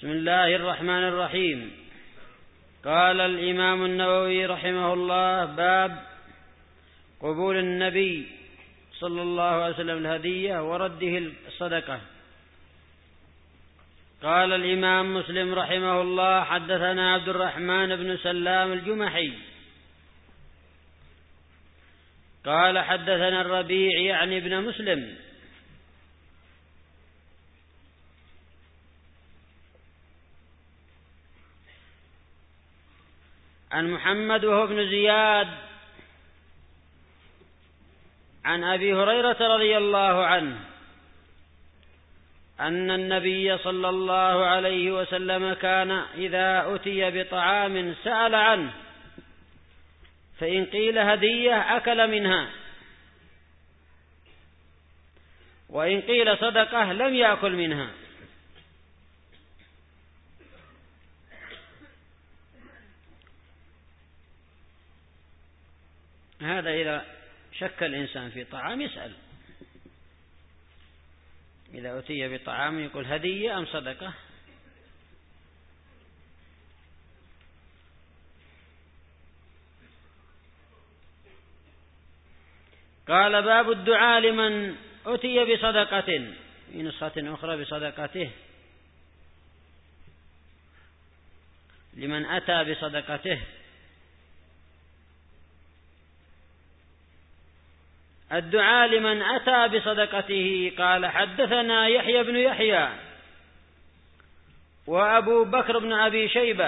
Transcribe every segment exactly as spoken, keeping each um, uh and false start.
بسم الله الرحمن الرحيم. قال الإمام النووي رحمه الله: باب قبول النبي صلى الله عليه وسلم الهدية ورده الصدقة. قال الإمام مسلم رحمه الله: حدثنا عبد الرحمن بن سلام الجمحي قال حدثنا الربيع يعني ابن مسلم عن محمد وهو ابن زياد عن أبي هريرة رضي الله عنه أن النبي صلى الله عليه وسلم كان إذا أتي بطعام سأل عنه، فإن قيل هدية أكل منها، وإن قيل صدقة لم يأكل منها. هذا إذا شك الإنسان في طعام يسأل، إذا أتي بطعام يقول هدية أم صدقة. قال: باب الدعاء لمن أتي بصدقة، في نسخة أخرى بصدقته، لمن أتى بصدقته. الدعاء لمن أتى بصدقته. قال: حدثنا يحيى بن يحيى وأبو بكر بن أبي شيبة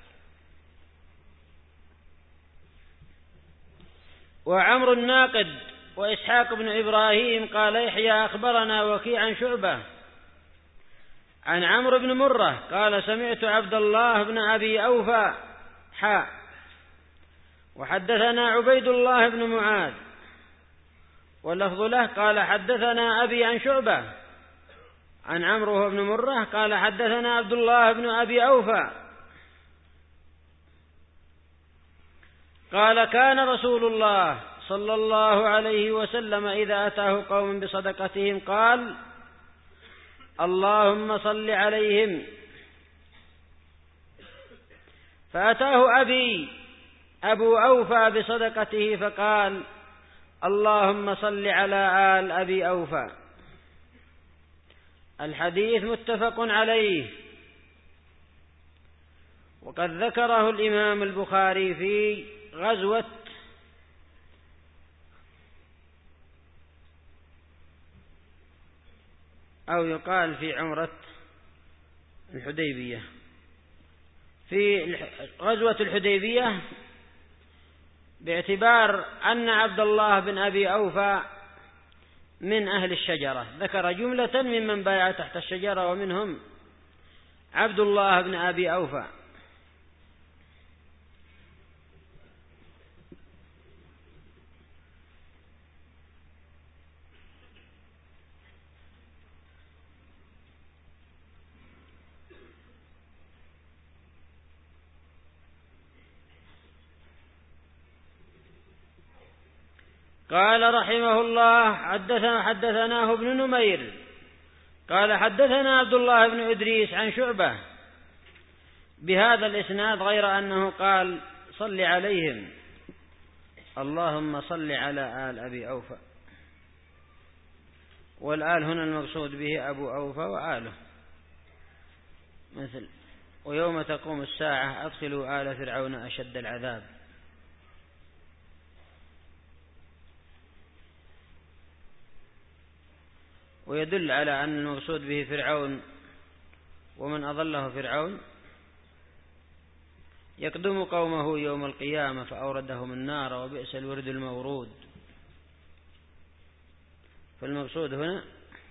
وعمر الناقد وإسحاق بن إبراهيم. قال يحيى: أخبرنا وكيع عن شعبة عن عمرو بن مرة قال: سمعت عبد الله بن أبي أوفى حاء. وحدثنا عبيد الله بن معاذ واللفظ له قال: حدثنا أبي عن شعبة عن عمرو بن مرة قال: حدثنا عبد الله بن أبي أوفى قال: كان رسول الله صلى الله عليه وسلم إذا أتاه قوم بصدقتهم قال: اللهم صل عليهم. فأتاه أبي أبو أوفى بصدقته فقال: اللهم صل على آل أبي أوفى. الحديث متفق عليه، وقد ذكره الإمام البخاري في غزوة أو يقال في عمرة الحديبية، في غزوة الحديبية، باعتبار أن عبد الله بن أبي أوفى من أهل الشجرة. ذكر جملة ممن بايع تحت الشجرة ومنهم عبد الله بن أبي أوفى. قال رحمه الله: حدثنا حدثناه ابن نمير قال: حدثنا عبد الله بن إدريس عن شعبة بهذا الإسناد، غير أنه قال: صل عليهم، اللهم صل على آل أبي أوفى. والآل هنا المقصود به أبو أوفى وآله، مثل: ويوم تقوم الساعة أدخلوا آل فرعون أشد العذاب. ويدل على أن المقصود به فرعون، ومن أضله فرعون يقدم قومه يوم القيامة فأوردهم النار وبئس الورد المورود. فالمقصود هنا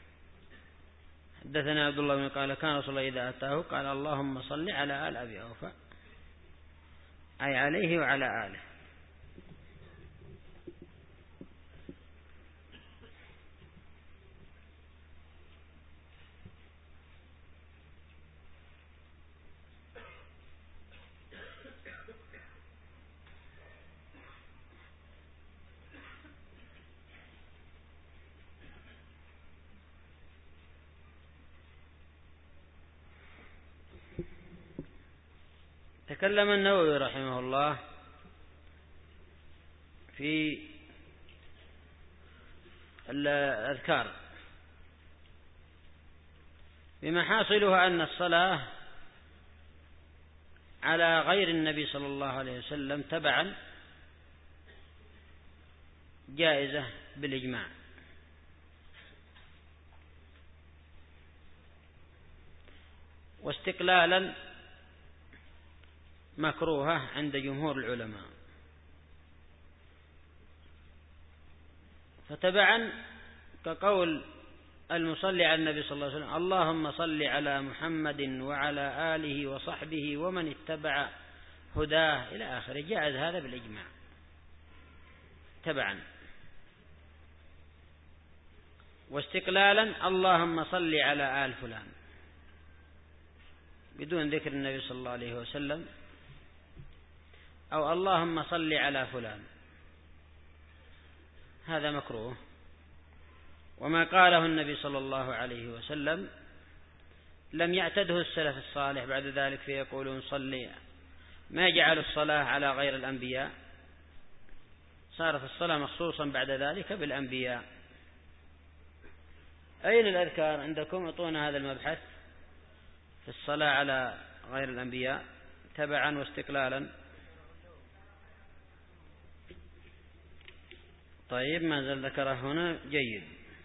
حدثنا عبد الله بن قال: كان رسول الله إذا أتاه قال: اللهم صل على آل أبي أوفى، أي عليه وعلى آله. تكلم النووي رحمه الله في الأذكار بما حاصلها أن الصلاة على غير النبي صلى الله عليه وسلم تبعا جائزة بالإجماع، واستقلالا مكروهة عند جمهور العلماء. فتبعا كقول المصلي على النبي صلى الله عليه وسلم اللهم صل على محمد وعلى آله وصحبه ومن اتبع هداه إلى آخره، جائز هذا بالإجماع تبعا. واستقلالا اللهم صل على آل فلان بدون ذكر النبي صلى الله عليه وسلم، أو اللهم صل على فلان، هذا مكروه. وما قاله النبي صلى الله عليه وسلم لم يعتده السلف الصالح بعد ذلك فيقولون صلي، ما يجعل الصلاة على غير الأنبياء، صارت الصلاة مخصوصا بعد ذلك بالأنبياء. أين الأذكار عندكم؟ اعطونا هذا المبحث في الصلاة على غير الأنبياء تبعا واستقلالا. طيب ما زال ذكره هنا، جيد.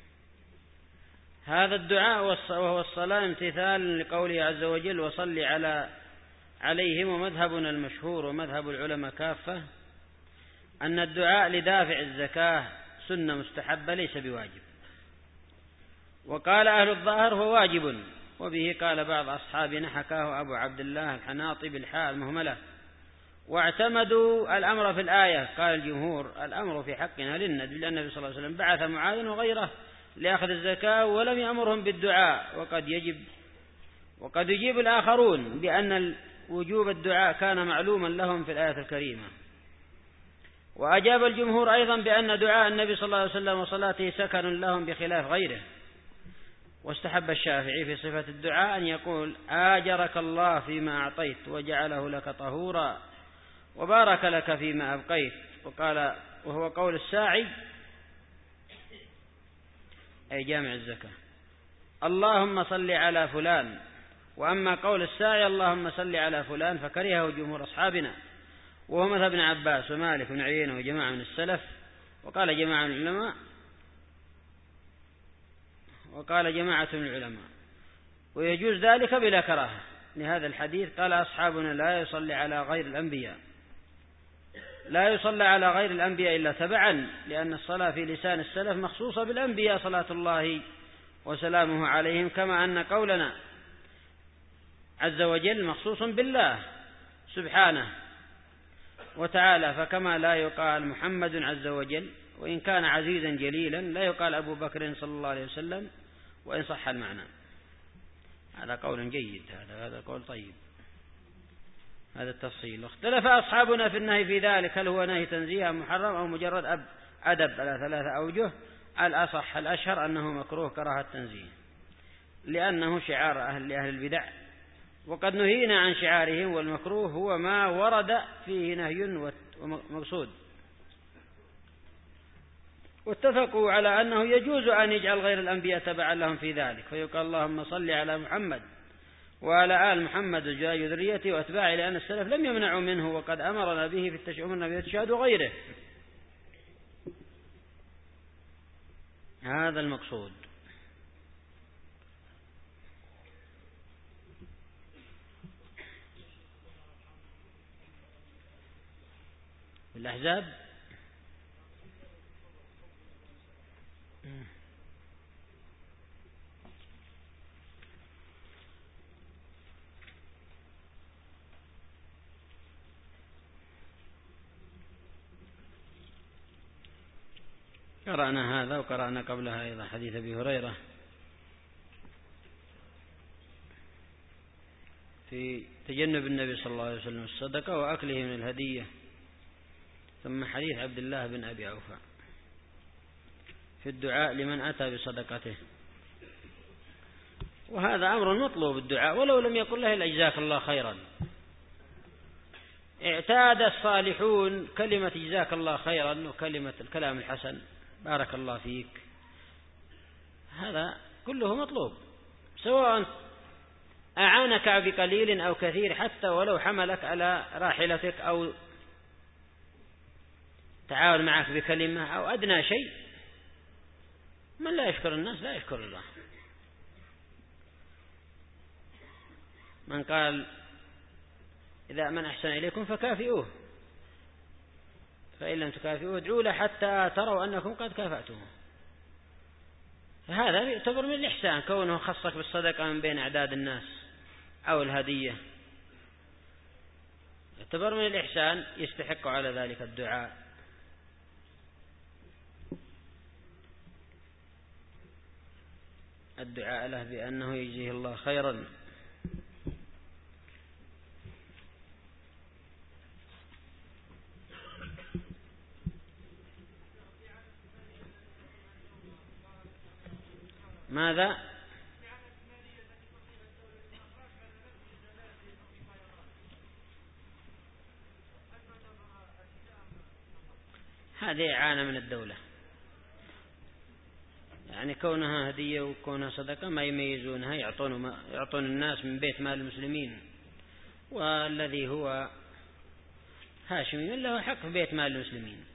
هذا الدعاء وهو الصلاة امتثال لقوله عز وجل وصل على عليهم. ومذهبنا المشهور ومذهب العلماء كافة أن الدعاء لدافع الزكاة سنة مستحبة ليس بواجب، وقال أهل الظاهر هو واجب، وبه قال بعض أصحابنا حكاه أبو عبد الله الحناطي بالحاء المهملة. واعتمدوا الأمر في الآية، قال الجمهور الأمر في حقنا للندب، لأن النبي صلى الله عليه وسلم بعث معاذ وغيره لأخذ الزكاة ولم يأمرهم بالدعاء، وقد يجب وقد يجيب الآخرون بأن وجوب الدعاء كان معلوما لهم في الآية الكريمة. وأجاب الجمهور أيضا بأن دعاء النبي صلى الله عليه وسلم وصلاته سكن لهم بخلاف غيره. واستحب الشافعي في صفة الدعاء أن يقول آجرك الله فيما أعطيت وجعله لك طهورا وبارك لك فيما أبقيت. وقال وهو قول الساعي أي جامع الزكاة اللهم صل على فلان. وأما قول الساعي اللهم صل على فلان فكرهه جمهور أصحابنا، وهو مذهب ابن عباس ومالك بن عيينة وجماعة من السلف. وقال جماعة من العلماء وقال جماعة من العلماء ويجوز ذلك بلا كراهة لهذا الحديث. قال أصحابنا لا يصلي على غير الأنبياء لا يصلى على غير الأنبياء إلا تبعا، لأن الصلاة في لسان السلف مخصوصة بالأنبياء صلاة الله وسلامه عليهم، كما أن قولنا عز وجل مخصوص بالله سبحانه وتعالى. فكما لا يقال محمد عز وجل وإن كان عزيزا جليلا لا يقال أبو بكر صلى الله عليه وسلم وإن صح المعنى. هذا قول جيد، هذا هذا قول طيب، هذا التفصيل. واختلف أصحابنا في النهي في ذلك، هل هو نهي تنزيه أم محرم أو مجرد أب أدب على ثلاثة أوجه. الأصح الأشهر أنه مكروه كراهة تنزيه، لأنه شعار أهل لأهل البدع، وقد نهينا عن شعارهم، والمكروه هو ما ورد فيه نهي ومقصود. واتفقوا على أنه يجوز أن يجعل غير الأنبياء تبعا لهم في ذلك، فيقال اللهم صل على محمد وعلى آل محمد وجاء ذريته وأتباعه، لأن السلف لم يمنعوا منه، وقد أمرنا به في التشهد بالتشهد وغيره. هذا المقصود. الأحزاب قرأنا هذا، وقرأنا قبلها أيضا حديث أبي هريرة في تجنب النبي صلى الله عليه وسلم الصدقة وأكله من الهدية، ثم حديث عبد الله بن أبي أوفى في الدعاء لمن أتى بصدقته. وهذا أمر مطلوب الدعاء، ولو لم يقل له إلا جزاك الله خيرا، اعتاد الصالحون كلمة جزاك الله خيرا وكلمة الكلام الحسن بارك الله فيك، هذا كله مطلوب، سواء أعانك بقليل أو كثير، حتى ولو حملك على راحلتك أو تعاون معك بكلمة أو أدنى شيء. من لا يشكر الناس لا يشكر الله. من قال إذا من أحسن إليكم فكافئوه، فإن لم تكافئوه ادعوا له حتى تروا أنكم قد كافأتوه. فهذا يعتبر من الإحسان، كونه خصك بالصدقة من بين أعداد الناس أو الهدية يعتبر من الإحسان، يستحق على ذلك الدعاء. الدعاء له بأنه يجزيه الله خيرا. ماذا؟ هذه إعانة من الدولة، يعني كونها هدية وكونها صدقة ما يميزونها، يعطون, يعطون الناس من بيت مال المسلمين، والذي هو هاشمي له حق في بيت مال المسلمين.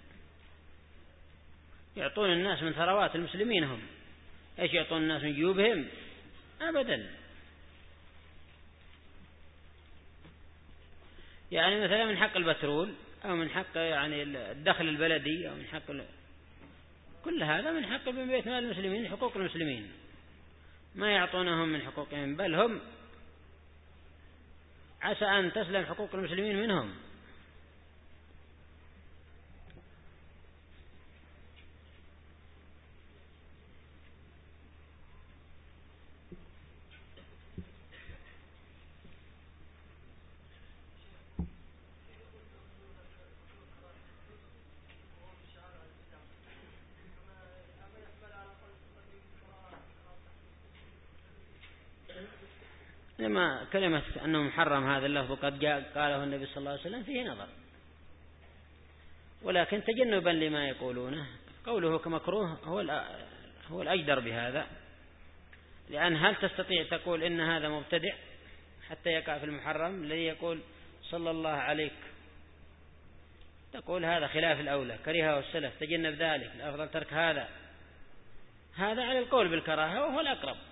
يعطون الناس من ثروات المسلمين، هم ايش يعطون الناس من جيوبهم؟ أبدا. يعني مثلا من حق البترول أو من حق يعني الدخل البلدي أو من حق ال... كل هذا من حق من بيت مال المسلمين، حقوق المسلمين، ما يعطونهم من حقوقهم، بل هم عسى أن تسلم حقوق المسلمين منهم. لما كلمة أنه محرم هذا اللفظ قد جاء قاله النبي صلى الله عليه وسلم فيه نظر، ولكن تجنبا لما يقولونه قوله كمكروه هو هو الأجدر بهذا. لأن هل تستطيع تقول إن هذا مبتدع حتى يقع في المحرم؟ الذي يقول صلى الله عليك تقول هذا خلاف الأولى، كرهه السلف، تجنب ذلك، الأفضل ترك هذا. هذا على القول بالكراهة وهو الأقرب.